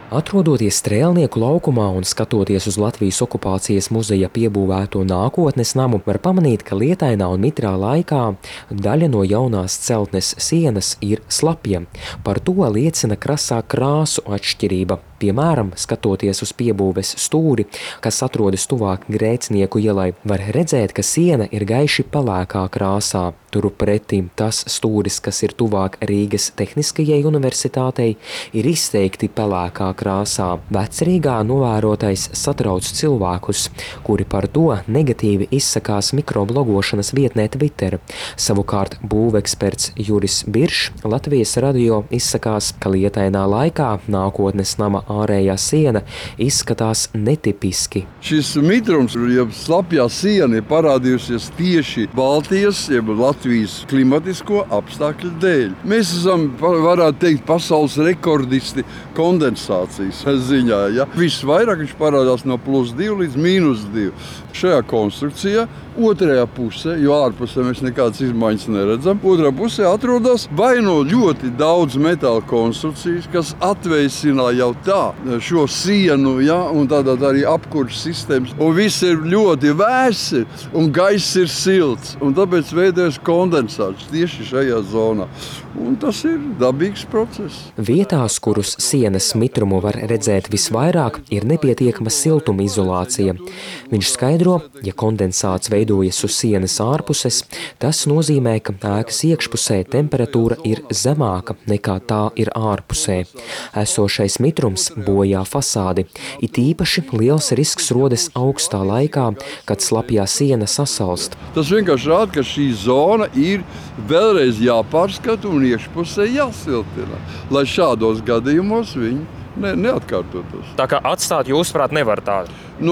Atrodoties Strēlnieku laukumā un skatoties uz Latvijas okupācijas muzeja piebūvēto nākotnes namu, var pamanīt, ka lietainā un mitrā laikā daļa no jaunās celtnes sienas ir slapja. Par to liecina krasā krāsu atšķirība. Piemēram, skatoties uz piebūves stūri, kas atrodas tuvāk Grēcnieku ielai, var redzēt, ka siena ir gaiši pelēkā krāsā. Turpretī tas stūris, kas ir tuvāk Rīgas Tehniskajai universitātei, ir izteikti pelēkā krāsā. Vecrīgā novērotais satrauc cilvēkus, kuri par to negatīvi izsakās mikroblogošanas vietnē Twitter. Savukārt būveksperts Juris Biršs Latvijas radio izsakās, ka lietainā laikā nākotnes nama ārējā siena izskatās netipiski. Šis mitrums, jeb slapjā siena, ir parādījusies tieši Baltijas, jeb Latvijas klimatisko apstākļu dēļ. Mēs esam, varētu teikt, pasaules rekordisti kondensācijas ziņā. Ja? Visvairāk viņš parādās no +2 līdz -2. Šajā konstrukcijā otrajā pusē, jo ārpusē mēs nekādas izmaiņas neredzam, otrā pusē atrodas vai no ļoti daudz metāla konstrukcijas, kas atveicina jau tā šo sienu, ja, un tādā arī apkurses sistēmas. Un viss ir ļoti vēsi un gaiss ir silts, un tāpēc veidojas kondensāts tieši šajā zonā. Un tas ir dabīgs process. Vietās, kurus sienas mitrumu var redzēt visvairāk, ir nepietiekama siltuma izolācija. Viņš skaidro, ja kondensāts veidojas uz sienas ārpuses, tas nozīmē, ka ēkas iekšpusē temperatūra ir zemāka nekā tā ir ārpusē. Esošais mitrums bojā fasādi. It īpaši liels risks rodas augstā laikā, kad slapjā siena sasalst. Tas vienkārši rāda, ka šī zona ir vēlreiz jāpārskata un iekšpusē jāsiltina, lai šādos gadījumos viņi neatkārtotos. Tā kā atstāt jūsuprāt nevar tādu?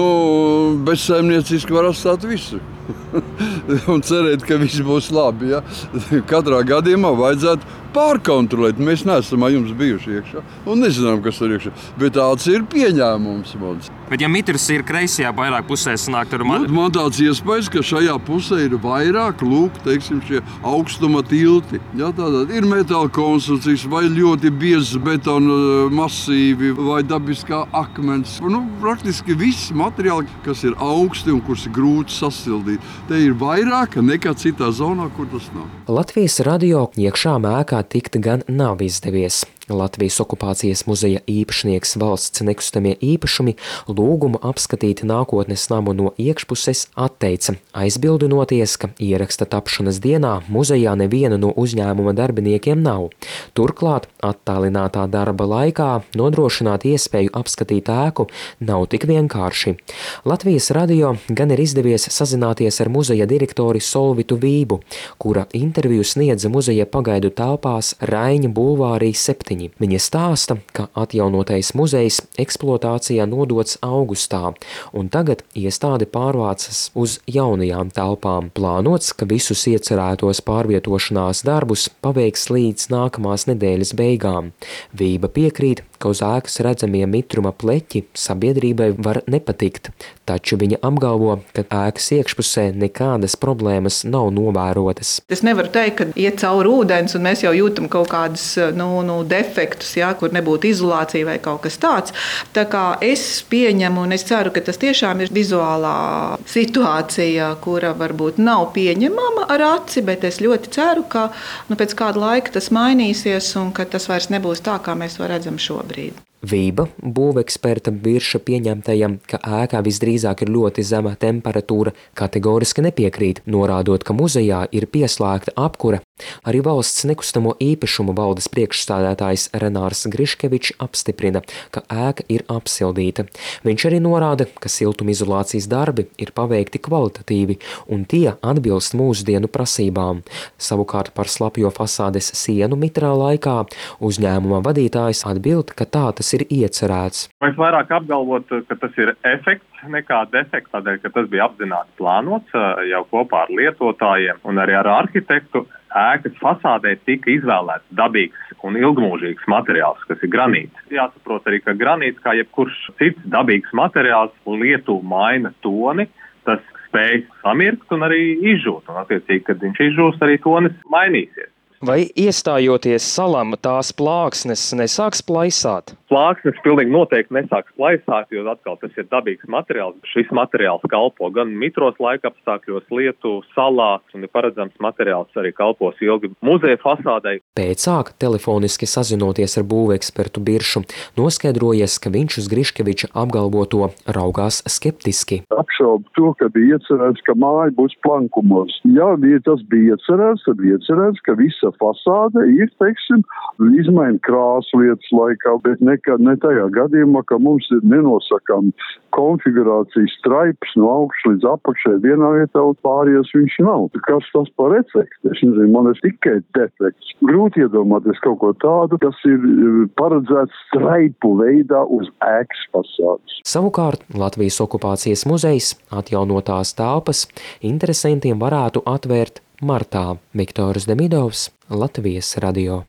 Bezsaimnieciski var atstāt visu. Un cerēt, ka viss būs labi. Ja? Katrā gadījumā vajadzētu pārkontrolēt. Mēs neesam ar jums bijuši iekšā un nezinām, kas ir iekšā. Bet tāds ir pieņēmums mums. Bet ja mitrs ir kreisajā vairāk pusē sanāk, tur man tāds iespējas, ka šajā pusē ir vairāk, teiksim, šie augstuma tilti. Ja, tātad ir metāla konstrukcijas vai ļoti biezs betona masīvi vai dabiskā akmens. Praktiski viss materiāli, kas ir augsti un kurus ir grūti sasildīt. Te ir vairāk nekā citā zonā, kur tas nav. Latvijas radio iekšā ēkā tikt gan nav izdevies. Latvijas okupācijas muzeja īpašnieks Valsts nekustamie īpašumi lūgumu apskatīt nākotnes namu no iekšpuses atteica, aizbildinoties, ka ieraksta tapšanas dienā muzejā neviena no uzņēmuma darbiniekiem nav. Turklāt attālinātā darba laikā nodrošināt iespēju apskatīt ēku nav tik vienkārši. Latvijas radio gan ir izdevies sazināties ar muzeja direktori Solvitu Vību, kura interviju sniedza muzeja pagaidu telpās Raiņa bulvārī 7. Viņa stāsta, ka atjaunotais muzejs eksploatācijā nodots augustā, un tagad iestāde pārvācas uz jaunajām telpām. Plānots, ka visus iecerētos pārvietošanās darbus paveiks līdz nākamās nedēļas beigām. Vība piekrīt, ka uz ēkas redzamie mitruma pleķi sabiedrībai var nepatikt, taču viņa apgalvo, ka ēkas iekšpusē nekādas problēmas nav novērotas. Es nevaru teikt, ka iet cauri ūdens un mēs jau jūtam kaut kādas defektus, ja, kur nebūtu izolācija vai kaut kas tāds. Tā kā es pieņemu un es ceru, ka tas tiešām ir vizuālā situācija, kura varbūt nav pieņemama ar aci, bet es ļoti ceru, ka pēc kāda laika tas mainīsies un ka tas vairs nebūs tā, kā mēs to redzam šobrīd. Vība, būveksperta Birša pieņemtajam, ka ēkā visdrīzāk ir ļoti zema temperatūra, kategoriski nepiekrīt, norādot, ka muzejā ir pieslēgta apkure. Arī Valsts nekustamo īpašumu valdes priekšstādātājs Renārs Griškevičs apstiprina, ka ēka ir apsildīta. Viņš arī norāda, ka siltumizolācijas darbi ir paveikti kvalitatīvi un tie atbilst mūsdienu prasībām. Savukārt par slapjo fasādes sienu mitrā laikā uzņēmuma vadītājs atbild, ka tā tas ir iecerēts. Mēs vairāk apgalvot, ka tas ir efekts nekā defekts, tādēļ, ka tas bija apzināti plānots jau kopā ar lietotājiem un arī ar arhitektu. Ēkas fasādē tika izvēlēts dabīgs un ilgmūžīgs materiāls, kas ir granīts. Jāsaprot arī, ka granīts, kā jebkurš cits dabīgs materiāls, lietu maina toni, tas spēj samirkt un arī izžūt. Un attiecīgi, kad viņš izžūst, arī tonis mainīsies. Vai iestājoties salam, tās plāksnes nesāks plaisāt? plāksnes pilnīgi noteikti nesāks plaisāt, jo atkal tas ir dabīgs materiāls. Šis materiāls kalpo gan mitros laikapstākļos, Lietu salā, un ir paredzams materiāls arī kalpos ilgi muzeja fasādei. Pēcāk, telefoniski sazinoties ar būvekspertu Biršu, noskaidrojies, ka viņš uz Griškeviča apgalvoto raugās skeptiski. Apšaubu to, ka bija iecerēts, ka māja būs plankumos. Ja tas bija iecerēts, tad iecerēts, ka visa fasāde ir, teiksim, izmaiņa krāsu lietas laikā, bet nekad ne tajā gadījumā, ka mums ir nenosakām konfigurācijas straips no augšas līdz apakšai vienā vietā un pārējās viņš nav. Kas tas par efektu? Es nezinu, man ir tikai defekts. Grūti iedomāties kaut ko tādu, kas ir paredzēts straipu veidā uz ēkas fasādes. Savukārt Latvijas okupācijas muzejs atjaunotās telpas interesantiem varētu atvērt martā. Viktors Demidovs, Latvijas radio.